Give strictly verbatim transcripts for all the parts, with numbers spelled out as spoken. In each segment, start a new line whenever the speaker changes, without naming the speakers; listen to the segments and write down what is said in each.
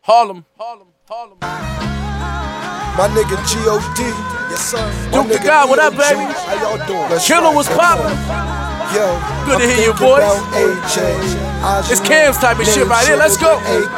Harlem, Harlem, Harlem.
My nigga G O D, yes sir.
Duke the God, what up, baby?
How y'all doing?
Killer was poppin'.
Yo,
good to hear your voice. It's Cam's type of shit right here. Let's go.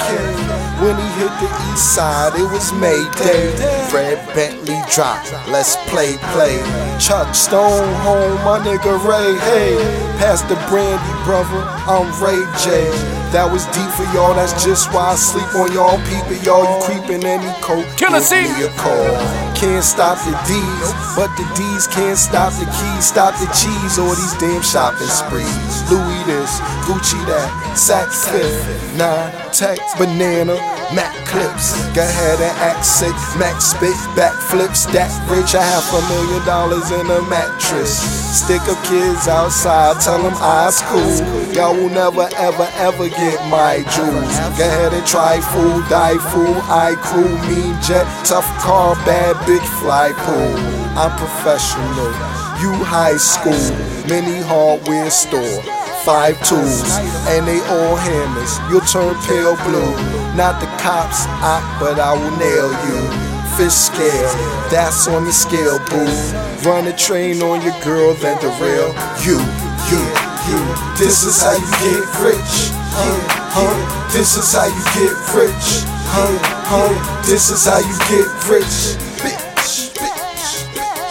When he hit the east side, it was Mayday. Fred Bentley dropped, let's play, play. Chuck Stone home, my nigga Ray, hey. Pass the brandy, brother, I'm Ray J. That was deep for y'all, that's just why I sleep on y'all. Peepin' y'all, you creepin' any coat.
Killer C.
Give me a call. Can't stop the D's, but the D's can't stop the keys. Stop the cheese or these damn shopping sprees. Louis this, Gucci that, Sack fifth, nine, tech, banana, Mac clips. Go ahead and act sick, Mac spit, backflips, that rich. I have a million dollars in a mattress. Stick up kids outside, tell them I's cool. Y'all will never ever ever get my jewels. Go ahead and try fool, die fool. I crew, mean jet, tough car, bad bitch, fly pool. I'm professional, you high school, mini hardware store. Five tools, and they all hammers. You'll turn pale blue. Not the cops, I, but I will nail you. Fish scale, that's on the scale, boo. Run a train on your girl, then derail you, you, you. This is how you get rich, huh, huh. This is how you get rich, huh, huh. This is how you get rich, bitch, bitch,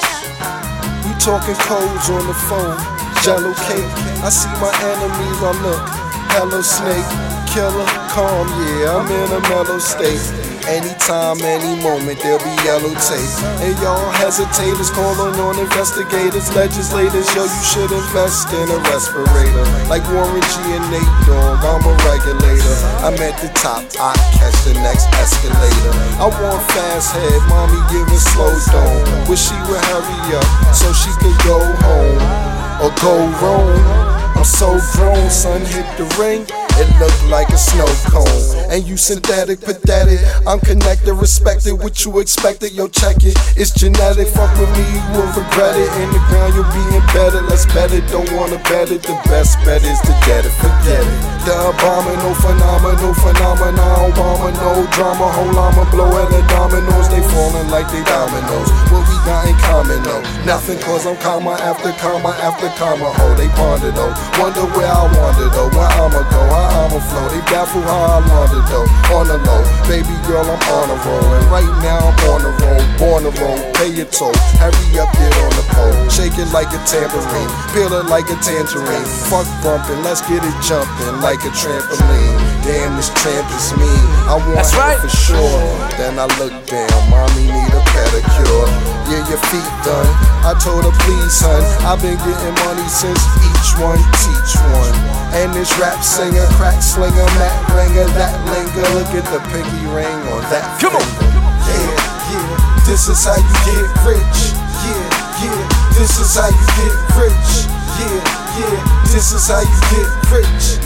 bitch. We talking codes on the phone. Jello cake, I see my enemies, I look. Hello snake, killer, calm, yeah, I'm in a mellow state. Anytime, any moment, there'll be yellow tape. And y'all hesitators calling on investigators, legislators, yo, you should invest in a respirator. Like Warren G and Nate Dogg, I'm a regulator. I'm at the top, I catch the next escalator. I want fast head, mommy giving slow dome. Wish she would hurry up so she could go home or go wrong. I'm so grown, son, hit the ring, it look like a snow cone. And you synthetic, pathetic, I'm connected, respected, what you expected, yo check it, it's genetic. Fuck with me, you will regret it, in the ground you'll be embedded. Let's bet it, don't wanna bet it, the best bet is to get it, forget it. The abominable, phenomenal, phenomenon, Obama, no drama, whole llama, blow at the dominoes, they falling like they dominoes. What we got in common though, nothing, cause I'm comma after comma after comma, oh they ponder though. Wonder where I wander though, where I'ma go, how I'ma flow. They baffle how I wander though, on the low. Baby girl, I'm on a roll, and right now I'm on the roll, born to roll. Pay your toll, hurry up, get on the pole. Shake it like a tambourine, peel it like a tangerine. Fuck bumping, let's get it jumping like a trampoline. Damn, this tramp is me, I want
That's
it
right.
for sure. Then I look down, mommy need a pedicure. Yeah, your feet done. I told her please, son, I've been getting money since each one teach one. And this rap singer, crack slinger, Matt ringer, that linger. Look at the pinky ring on that.
Come on.
Yeah, yeah. This is how you get rich. Yeah, yeah. This is how you get rich. Yeah, yeah. This is how you get rich.